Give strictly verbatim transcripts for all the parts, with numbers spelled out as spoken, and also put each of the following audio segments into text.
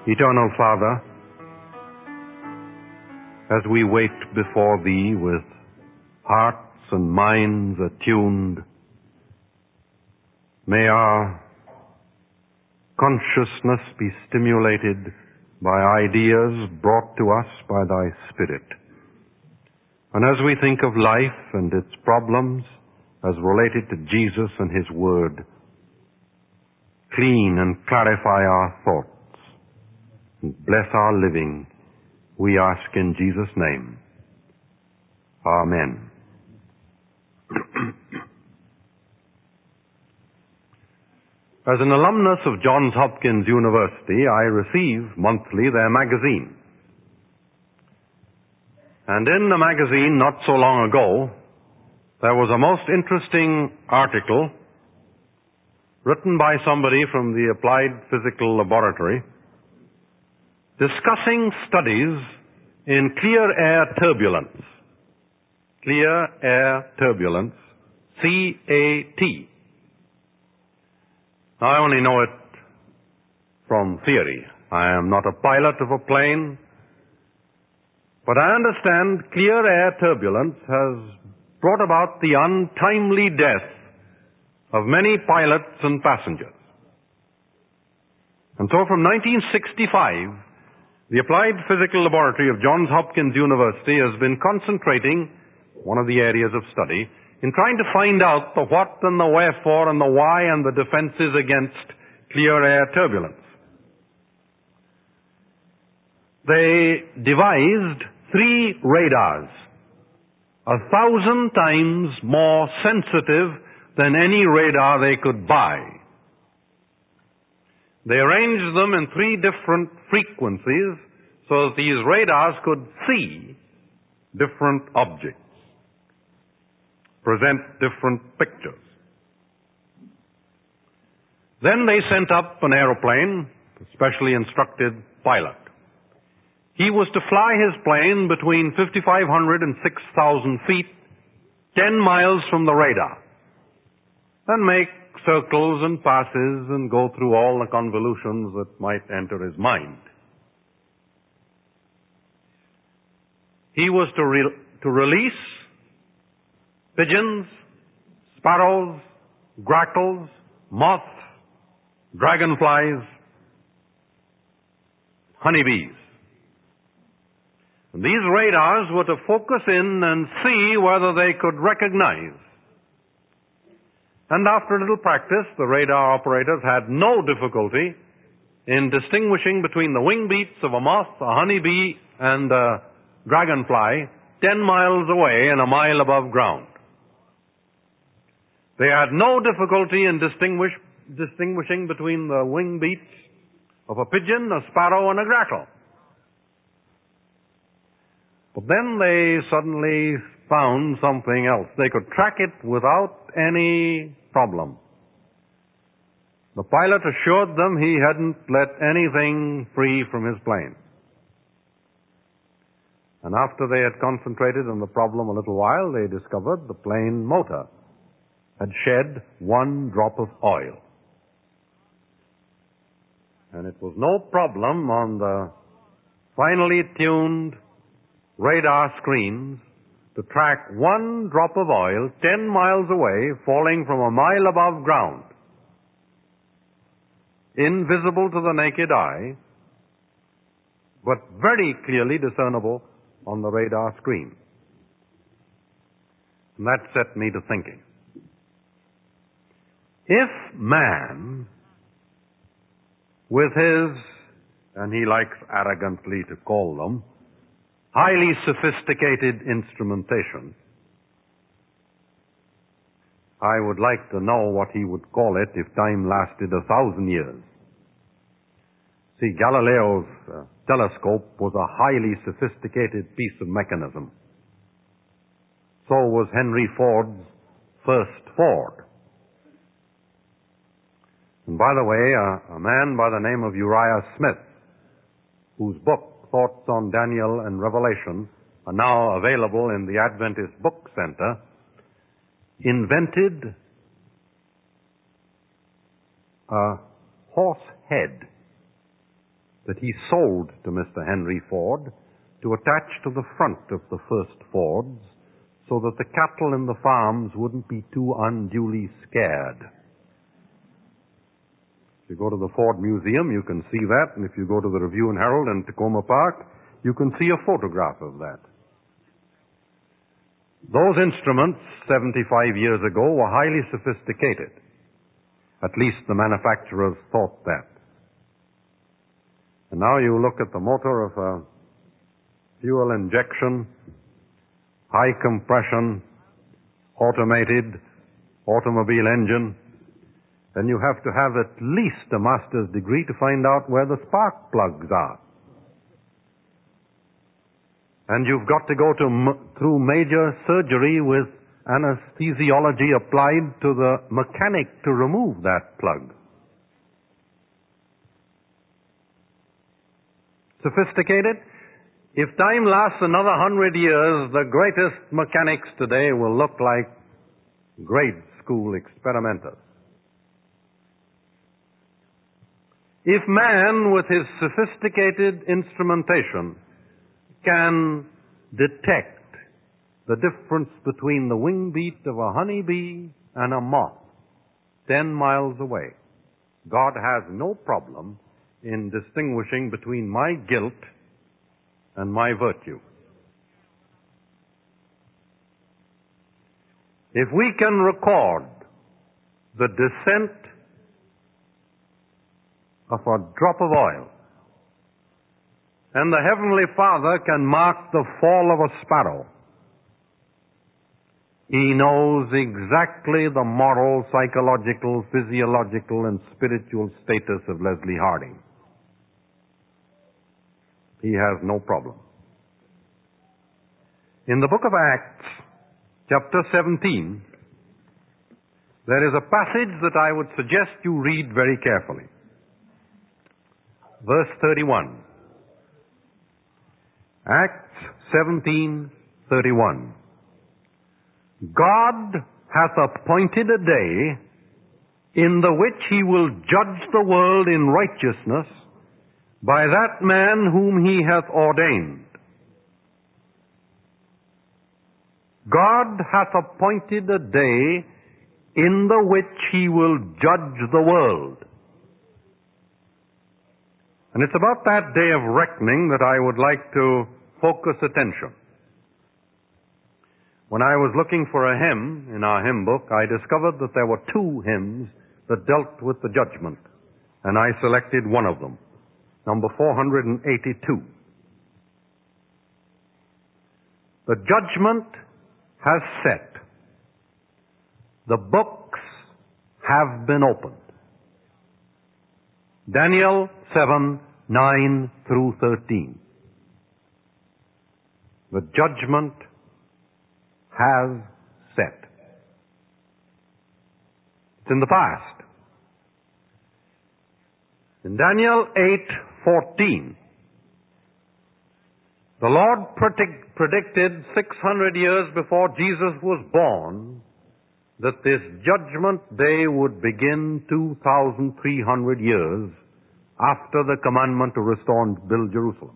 Eternal Father, as we wait before Thee with hearts and minds attuned, may our consciousness be stimulated by ideas brought to us by Thy Spirit. And as we think of life and its problems as related to Jesus and His Word, clean and clarify our thoughts and bless our living, we ask in Jesus' name. Amen. As an alumnus of Johns Hopkins University, I receive monthly their magazine. And in the magazine, not so long ago, there was a most interesting article written by somebody from the Applied Physical Laboratory discussing studies in clear air turbulence. Clear air turbulence, C A T. Now, I only know it from theory. I am not a pilot of a plane, but I understand clear air turbulence has brought about the untimely death of many pilots and passengers. And so from nineteen sixty-five, the Applied Physical Laboratory of Johns Hopkins University has been concentrating, one of the areas of study, in trying to find out the what and the wherefore and the why and the defenses against clear air turbulence. They devised three radars, a thousand times more sensitive than any radar they could buy. They arranged them in three different frequencies so that these radars could see different objects, present different pictures. Then they sent up an aeroplane, a specially instructed pilot. He was to fly his plane between fifty-five hundred and six thousand feet, ten miles from the radar, and make circles and passes and go through all the convolutions that might enter his mind. He was to, re- to release pigeons, sparrows, grackles, moths, dragonflies, honeybees. And these radars were to focus in and see whether they could recognize. And after a little practice, the radar operators had no difficulty in distinguishing between the wing beats of a moth, a honeybee, and a dragonfly ten miles away and a mile above ground. They had no difficulty in distinguish, distinguishing between the wing beats of a pigeon, a sparrow, and a grackle. But then they suddenly found something else. They could track it without any problem. The pilot assured them he hadn't let anything free from his plane. And after they had concentrated on the problem a little while, they discovered the plane motor had shed one drop of oil. And it was no problem on the finely tuned radar screens to track one drop of oil ten miles away, falling from a mile above ground, invisible to the naked eye, but very clearly discernible on the radar screen. And that set me to thinking. If man, with his, and he likes arrogantly to call them, highly sophisticated instrumentation, I would like to know what he would call it if time lasted a thousand years. See, Galileo's uh, telescope was a highly sophisticated piece of mechanism. So was Henry Ford's first Ford. And by the way, uh, a man by the name of Uriah Smith, whose book, Thoughts on Daniel and Revelation, are now available in the Adventist Book Center, invented a horse head that he sold to Mister Henry Ford to attach to the front of the first Fords so that the cattle in the farms wouldn't be too unduly scared. If you go to the Ford Museum, you can see that, and if you go to the Review and Herald in Tacoma Park, you can see a photograph of that. Those instruments, seventy-five years ago, were highly sophisticated. At least the manufacturers thought that. And now you look at the motor of a fuel injection, high compression, automated automobile engine, then you have to have at least a master's degree to find out where the spark plugs are. And you've got to go to m- through major surgery with anesthesiology applied to the mechanic to remove that plug. Sophisticated? If time lasts another hundred years, the greatest mechanics today will look like grade school experimenters. If man, with his sophisticated instrumentation, can detect the difference between the wing beat of a honeybee and a moth ten miles away, God has no problem in distinguishing between my guilt and my virtue. If we can record the descent of a drop of oil, and the Heavenly Father can mark the fall of a sparrow, He knows exactly the moral, psychological, physiological, and spiritual status of Leslie Harding. He has no problem. In the book of Acts, chapter seventeen, there is a passage that I would suggest you read very carefully. Verse thirty-one. Acts seventeen thirty-one. God hath appointed a day in the which He will judge the world in righteousness by that man whom He hath ordained. God hath appointed a day in the which He will judge the world. And it's about that day of reckoning that I would like to focus attention. When I was looking for a hymn in our hymn book, I discovered that there were two hymns that dealt with the judgment, and I selected one of them, number four hundred eighty-two. The judgment has set. The books have been opened. Daniel seven, nine through thirteen. The judgment has set. It's in the past. In Daniel eight fourteen, the Lord predict, predicted six hundred years before Jesus was born that this judgment day would begin two thousand three hundred years after the commandment to restore and build Jerusalem.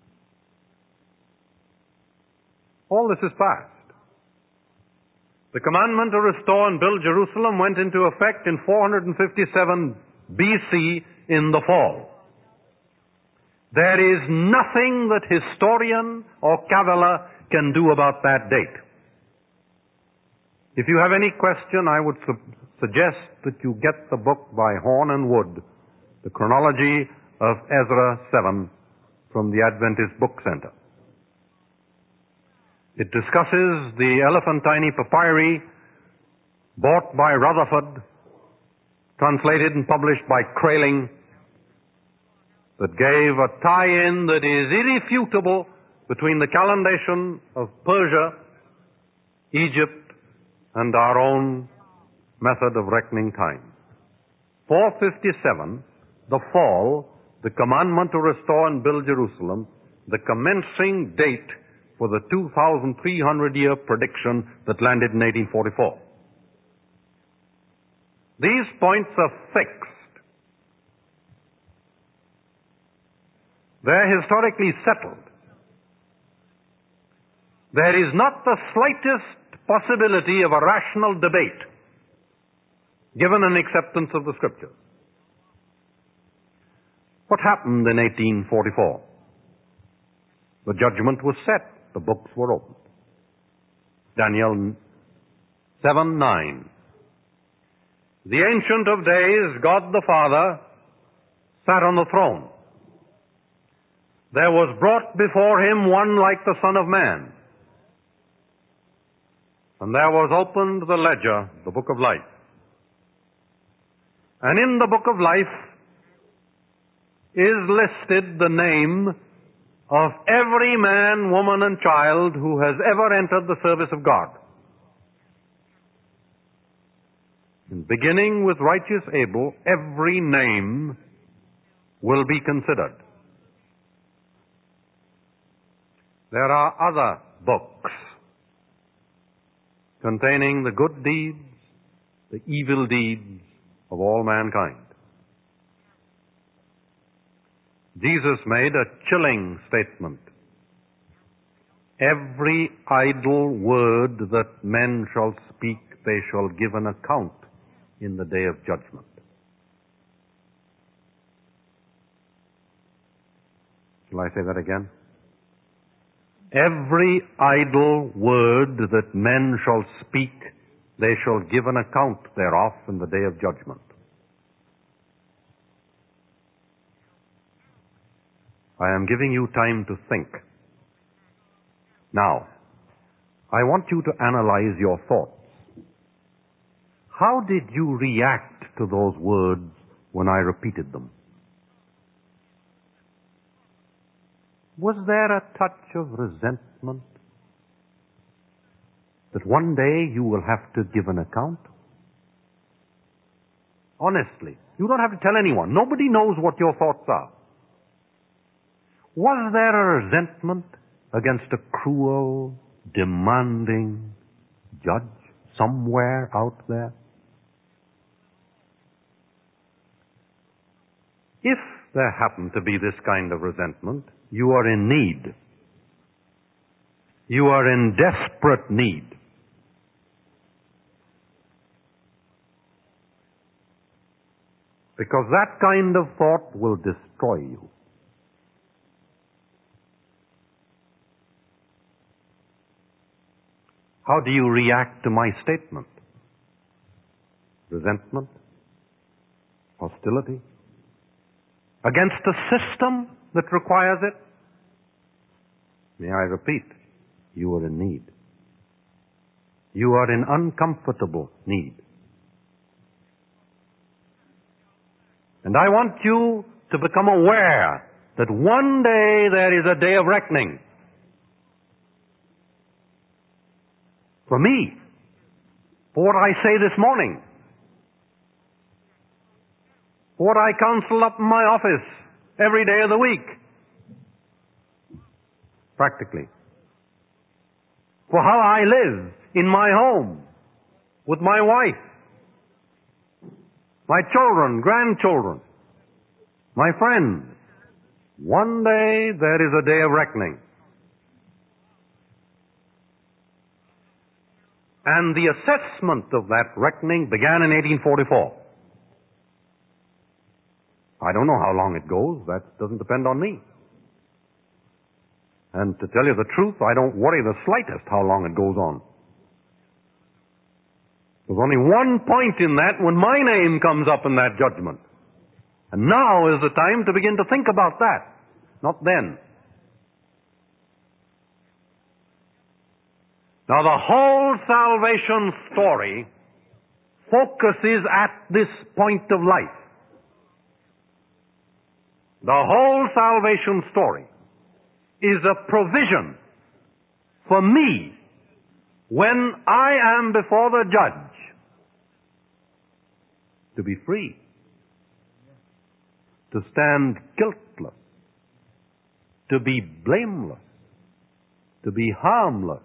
All this is past. The commandment to restore and build Jerusalem went into effect in four hundred fifty-seven B C in the fall. There is nothing that historian or caviller can do about that date. If you have any question, I would su- suggest that you get the book by Horn and Wood, The Chronology of Ezra seven, from the Adventist Book Center. It discusses the Elephantine papyri bought by Rutherford, translated and published by Kraling, that gave a tie-in that is irrefutable between the calendation of Persia, Egypt, and our own method of reckoning time. four fifty-seven, the fall, the commandment to restore and build Jerusalem, the commencing date for the two thousand three hundred year prediction that landed in eighteen forty-four. These points are fixed. They're historically settled. There is not the slightest possibility of a rational debate given an acceptance of the Scriptures. What happened in eighteen forty-four? The judgment was set. The books were opened. Daniel seven nine. The Ancient of Days, God the Father, sat on the throne. There was brought before him one like the Son of Man. And there was opened the ledger, the book of life. And in the book of life is listed the name of every man, woman, and child who has ever entered the service of God. And beginning with righteous Abel, every name will be considered. There are other books containing the good deeds, the evil deeds of all mankind. Jesus made a chilling statement. Every idle word that men shall speak, they shall give an account in the day of judgment. Shall I say that again? Every idle word that men shall speak, they shall give an account thereof in the day of judgment. I am giving you time to think. Now, I want you to analyze your thoughts. How did you react to those words when I repeated them? Was there a touch of resentment that one day you will have to give an account? Honestly, you don't have to tell anyone. Nobody knows what your thoughts are. Was there a resentment against a cruel, demanding judge somewhere out there? If there happened to be this kind of resentment, you are in need. You are in desperate need. Because that kind of thought will destroy you. How do you react to my statement? Resentment? Hostility? Against a system that requires it? May I repeat, you are in need. You are in uncomfortable need. And I want you to become aware that one day there is a day of reckoning. For me, for what I say this morning, for what I counsel up in my office every day of the week, practically, for how I live in my home, with my wife, my children, grandchildren, my friends. One day there is a day of reckoning. And the assessment of that reckoning began in eighteen forty-four. I don't know how long it goes. That doesn't depend on me. And to tell you the truth, I don't worry the slightest how long it goes on. There's only one point in that when my name comes up in that judgment. And now is the time to begin to think about that, not then. Now the whole salvation story focuses at this point of life. The whole salvation story is a provision for me when I am before the judge to be free, to stand guiltless, to be blameless, to be harmless.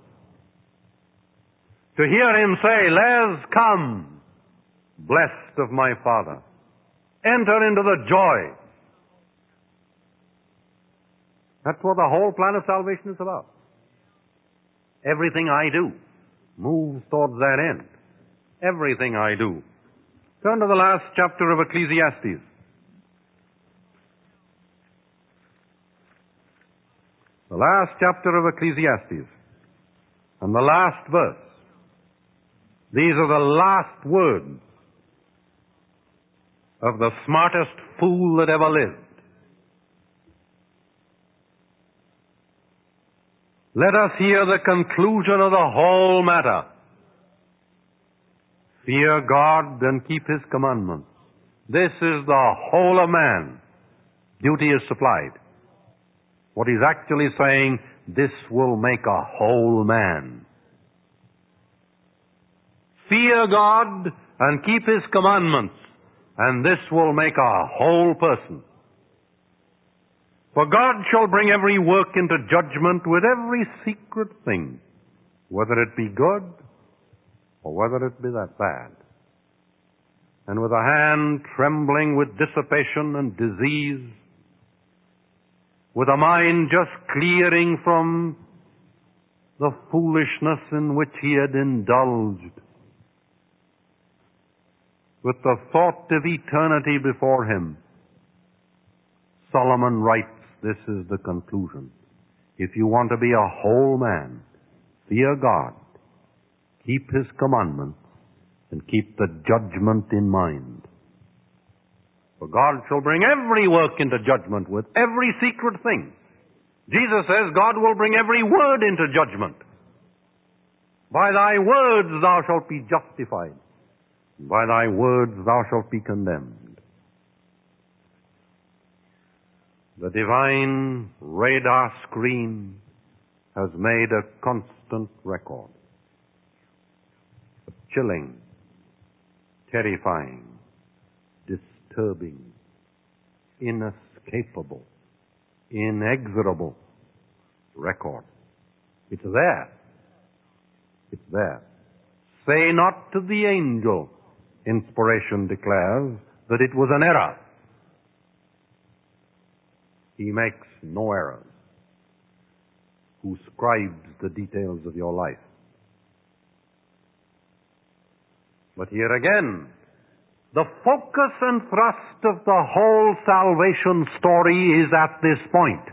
To hear him say, "Let's come, blessed of my Father, enter into the joy That's what the whole plan of salvation is about. Everything I do moves towards that end. Everything I do. Turn to the last chapter of Ecclesiastes. The last chapter of Ecclesiastes. And the last verse. These are the last words of the smartest fool that ever lived. Let us hear the conclusion of the whole matter. Fear God and keep His commandments. This is the whole of man. Duty is supplied. What he's actually saying, this will make a whole man. Fear God and keep His commandments, and this will make a whole person. For God shall bring every work into judgment with every secret thing, whether it be good or whether it be that bad. And with a hand trembling with dissipation and disease, with a mind just clearing from the foolishness in which he had indulged, with the thought of eternity before him, Solomon writes, this is the conclusion. If you want to be a whole man, fear God, keep His commandments, and keep the judgment in mind. For God shall bring every work into judgment with every secret thing. Jesus says God will bring every word into judgment. By thy words thou shalt be justified. By thy words thou shalt be condemned. The divine radar screen has made a constant record. Chilling, terrifying, disturbing, inescapable, inexorable record. It's there. It's there. Say not to the angel, inspiration declares, that it was an error. He makes no errors. Who scribes the details of your life. But here again, the focus and thrust of the whole salvation story is at this point.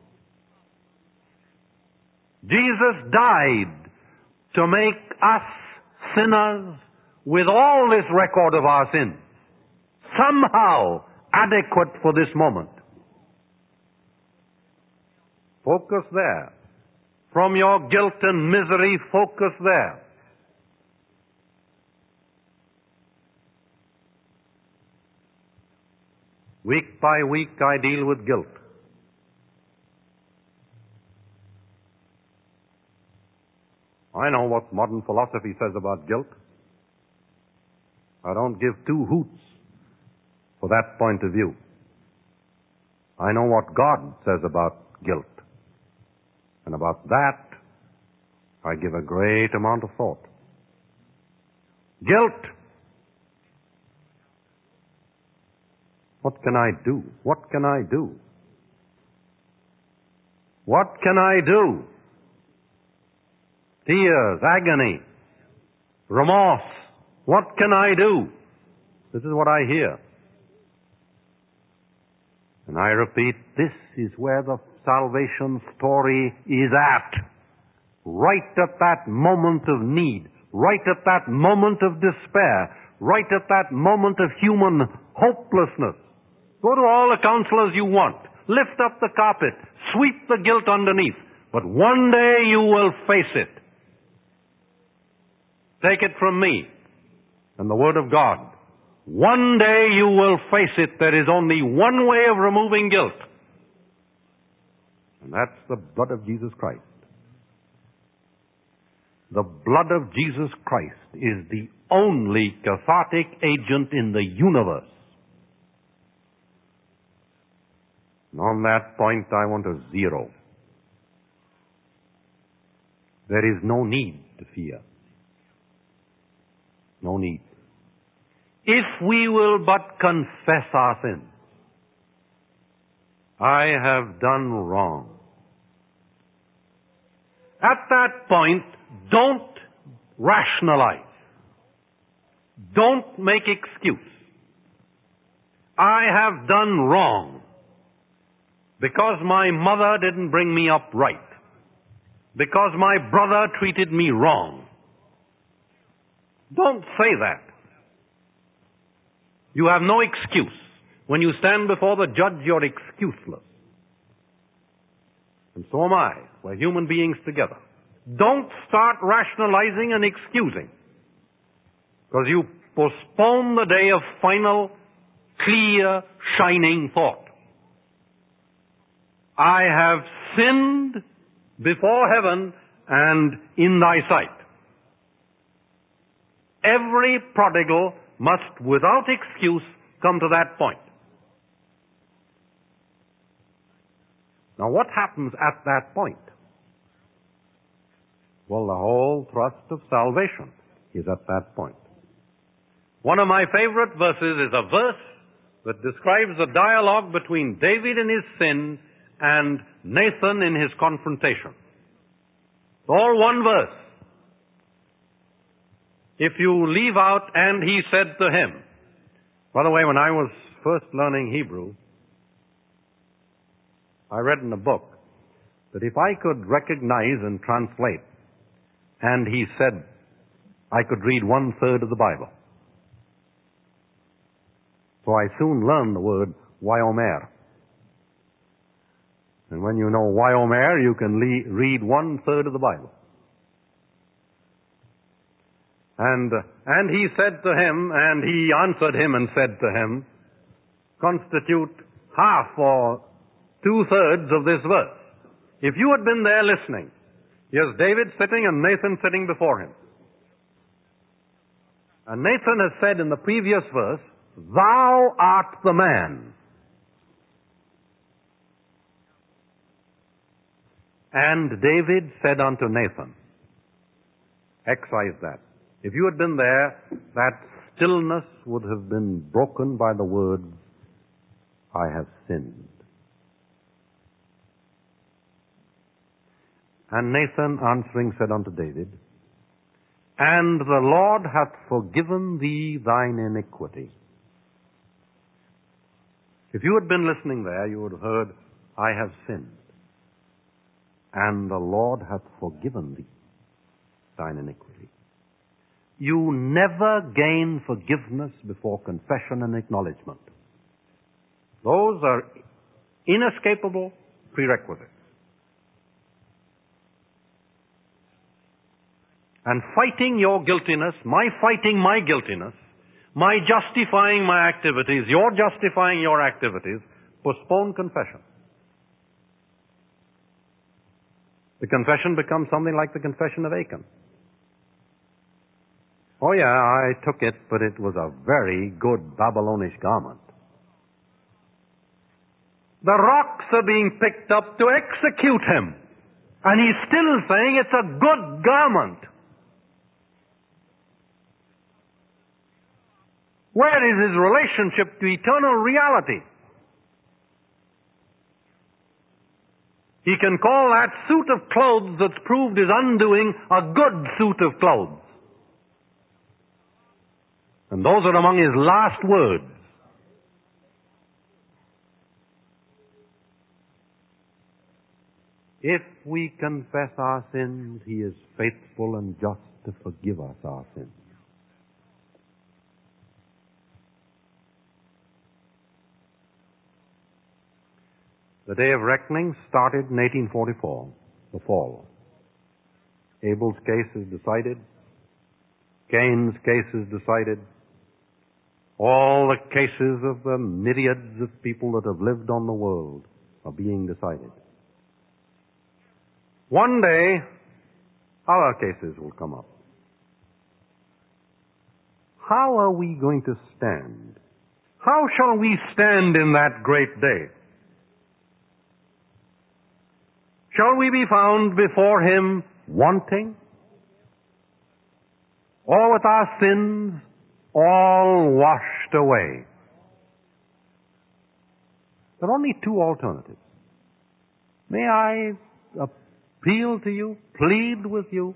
Jesus died to make us sinners with all this record of our sins somehow adequate for this moment. Focus there. From your guilt and misery, focus there. Week by week I deal with guilt. I know what modern philosophy says about guilt. I don't give two hoots for that point of view. I know what God says about guilt. And about that, I give a great amount of thought. Guilt. What can I do? What can I do? What can I do? Tears, agony, remorse. What can I do? This is what I hear. And I repeat, this is where the salvation story is at. Right at that moment of need. Right at that moment of despair. Right at that moment of human hopelessness. Go to all the counselors you want. Lift up the carpet. Sweep the guilt underneath. But one day you will face it. Take it from me and the Word of God. One day you will face it. There is only one way of removing guilt. And that's the blood of Jesus Christ. The blood of Jesus Christ is the only cathartic agent in the universe. And on that point I want a zero. There is no need to fear. No need. If we will but confess our sins. I have done wrong. At that point, don't rationalize. Don't make excuse. I have done wrong because my mother didn't bring me up right, because my brother treated me wrong. Don't say that. You have no excuse. When you stand before the judge, you're excuseless. And so am I. We're human beings together. Don't start rationalizing and excusing, because you postpone the day of final, clear, shining thought. I have sinned before heaven and in thy sight. Every prodigal must, without excuse, come to that point. Now, what happens at that point? Well, the whole thrust of salvation is at that point. One of my favorite verses is a verse that describes the dialogue between David in his sin and Nathan in his confrontation. It's all one verse. If you leave out, and he said to him. By the way, when I was first learning Hebrew, I read in a book that if I could recognize and translate, and he said, I could read one third of the Bible. So I soon learned the word Wayomer. And when you know Wayomer, you can le- read one third of the Bible. And, uh, and he said to him, and he answered him and said to him, constitute half or two-thirds of this verse. If you had been there listening, here's David sitting and Nathan sitting before him. And Nathan has said in the previous verse, thou art the man. And David said unto Nathan, excise that. If you had been there, that stillness would have been broken by the words, I have sinned. And Nathan answering said unto David, and the Lord hath forgiven thee thine iniquity. If you had been listening there, you would have heard, I have sinned. And the Lord hath forgiven thee thine iniquity. You never gain forgiveness before confession and acknowledgement. Those are inescapable prerequisites. And fighting your guiltiness, my fighting my guiltiness, my justifying my activities, your justifying your activities, postpone confession. The confession becomes something like the confession of Achan. Oh yeah, I took it, but it was a very good Babylonish garment. The rocks are being picked up to execute him. And he's still saying it's a good garment. Where is his relationship to eternal reality? He can call that suit of clothes that's proved his undoing a good suit of clothes. And those are among his last words. If we confess our sins, he is faithful and just to forgive us our sins. The day of reckoning started in eighteen forty-four, the fall. Abel's case is decided. Cain's case is decided. All the cases of the myriads of people that have lived on the world are being decided. One day, our cases will come up. How are we going to stand? How shall we stand in that great day? Shall we be found before him wanting? Or with our sins all washed away? There are only two alternatives. May I appeal appeal to you, plead with you.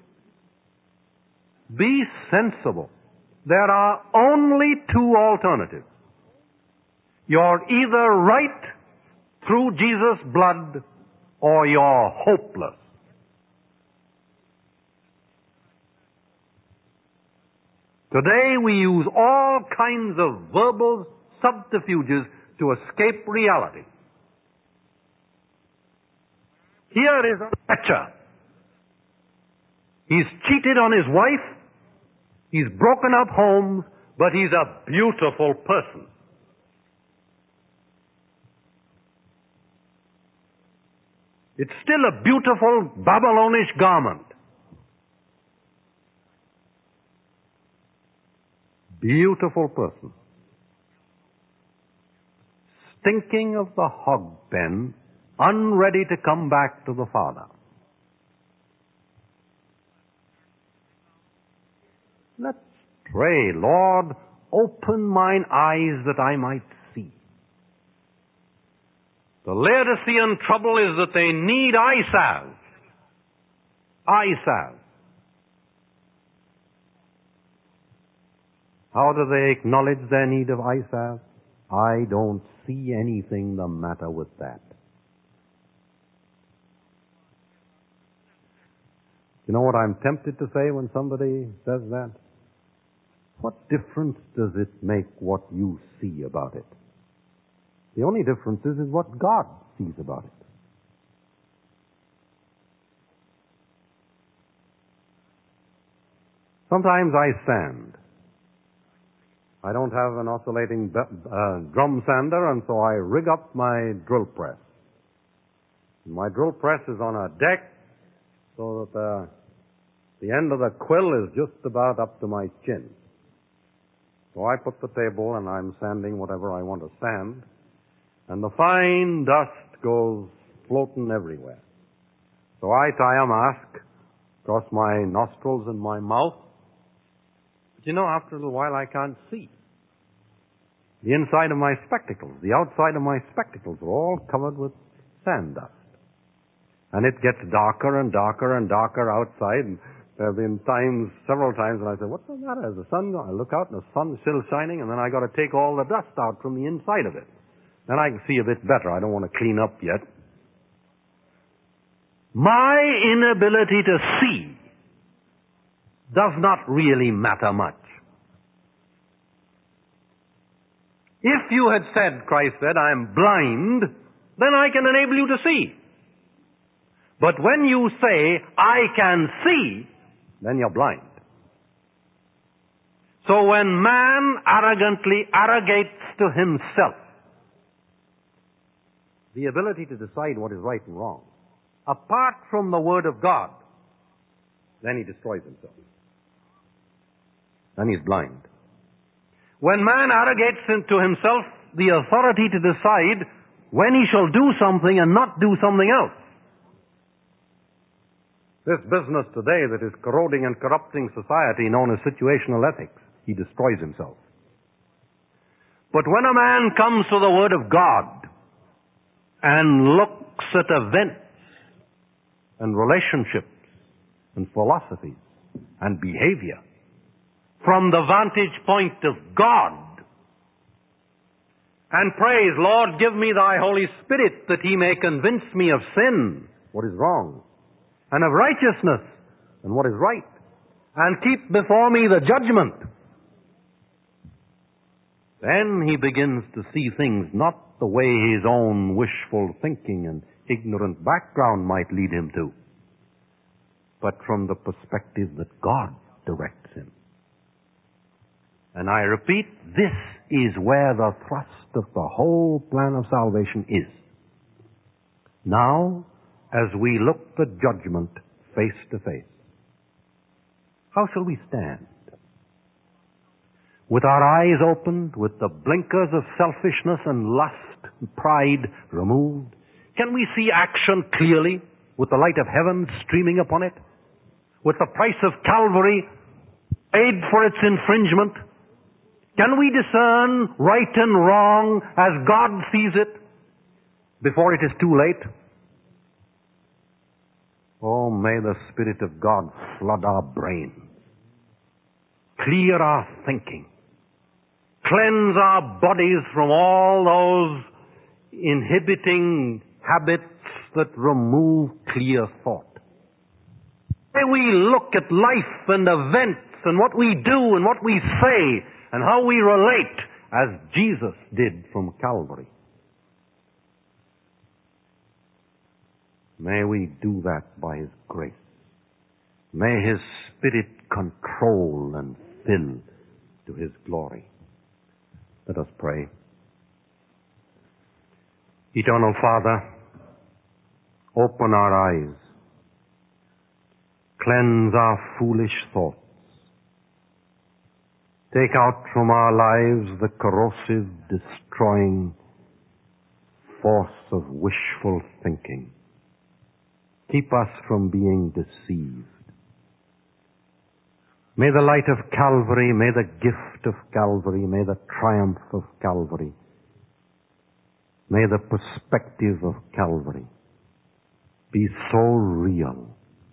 Be sensible. There are only two alternatives. You're either right through Jesus' blood or you're hopeless. Today we use all kinds of verbal subterfuges to escape reality. Here is a wretcher. He's cheated on his wife. He's broken up homes, but he's a beautiful person. It's still a beautiful Babylonish garment. Beautiful person. Stinking of the hog pen, unready to come back to the Father. Let's pray, Lord, open mine eyes that I might see. The Laodicean trouble is that they need eye salve. Eye salve. How do they acknowledge their need of eye salve? I don't see anything the matter with that. You know what I'm tempted to say when somebody says that? What difference does it make what you see about it? The only difference is, is what God sees about it. Sometimes I sand. I don't have an oscillating uh, drum sander, and so I rig up my drill press. My drill press is on a deck so that the, the end of the quill is just about up to my chin. So I put the table and I'm sanding whatever I want to sand, and the fine dust goes floating everywhere. So I tie a mask across my nostrils and my mouth. But you know, after a little while I can't see. The inside of my spectacles, the outside of my spectacles are all covered with sand dust. And it gets darker and darker and darker outside. And there have been times, several times, when I say, what's the matter? Is the sun gone? I look out and the sun's still shining, and then I got to take all the dust out from the inside of it. Then I can see a bit better. I don't want to clean up yet. My inability to see does not really matter much. If you had said, Christ said, I'm blind, then I can enable you to see. But when you say, I can see, then you're blind. So when man arrogantly arrogates to himself the ability to decide what is right and wrong, apart from the Word of God, then he destroys himself. Then he's blind. When man arrogates to himself the authority to decide when he shall do something and not do something else, this business today that is corroding and corrupting society, known as situational ethics, he destroys himself. But when a man comes to the Word of God and looks at events and relationships and philosophies and behavior from the vantage point of God and prays, Lord, give me thy Holy Spirit that he may convince me of sin, what is wrong, and of righteousness, and what is right, and keep before me the judgment. Then he begins to see things not the way his own wishful thinking and ignorant background might lead him to, but from the perspective that God directs him. And I repeat, this is where the thrust of the whole plan of salvation is. Now, as we look the judgment face to face, how shall we stand? With our eyes opened, with the blinkers of selfishness and lust and pride removed, can we see action clearly with the light of heaven streaming upon it? With the price of Calvary paid for its infringement? Can we discern right and wrong as God sees it before it is too late? Oh, may the Spirit of God flood our brains, clear our thinking, cleanse our bodies from all those inhibiting habits that remove clear thought. May we look at life and events and what we do and what we say and how we relate as Jesus did from Calvary. May we do that by His grace. May His Spirit control and fill to His glory. Let us pray. Eternal Father, open our eyes, cleanse our foolish thoughts, take out from our lives the corrosive, destroying force of wishful thinking. Keep us from being deceived. May the light of Calvary, may the gift of Calvary, may the triumph of Calvary, may the perspective of Calvary be so real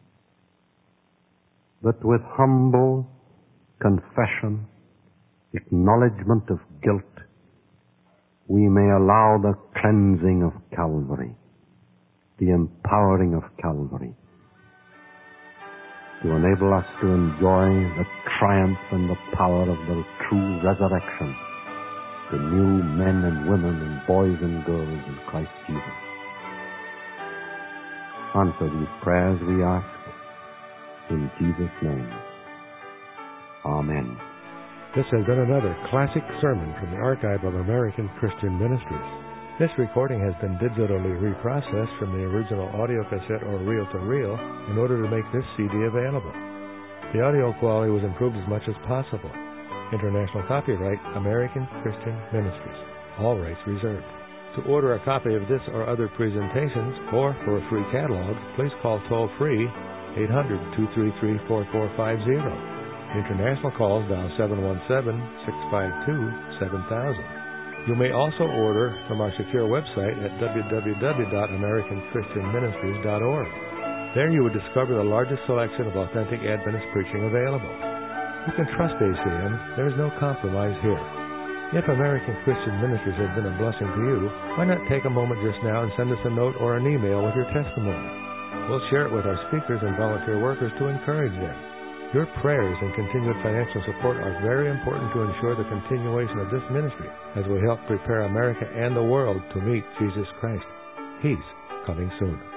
that with humble confession, acknowledgement of guilt, we may allow the cleansing of Calvary, the empowering of Calvary, to enable us to enjoy the triumph and the power of the true resurrection, the new men and women and boys and girls in Christ Jesus. Answer these prayers, we ask, in Jesus' name. Amen. This has been another classic sermon from the Archive of American Christian Ministries. This recording has been digitally reprocessed from the original audio cassette or reel-to-reel in order to make this C D available. The audio quality was improved as much as possible. International copyright, American Christian Ministries. All rights reserved. To order a copy of this or other presentations, or for a free catalog, please call toll-free eight hundred, two three three, four four five zero. International calls dial seven one seven, six five two, seven thousand. You may also order from our secure website at w w w dot american christian ministries dot org. There you would discover the largest selection of authentic Adventist preaching available. You can trust A C M. There is no compromise here. If American Christian Ministries has been a blessing to you, why not take a moment just now and send us a note or an email with your testimony? We'll share it with our speakers and volunteer workers to encourage them. Your prayers and continued financial support are very important to ensure the continuation of this ministry as we help prepare America and the world to meet Jesus Christ. He's coming soon.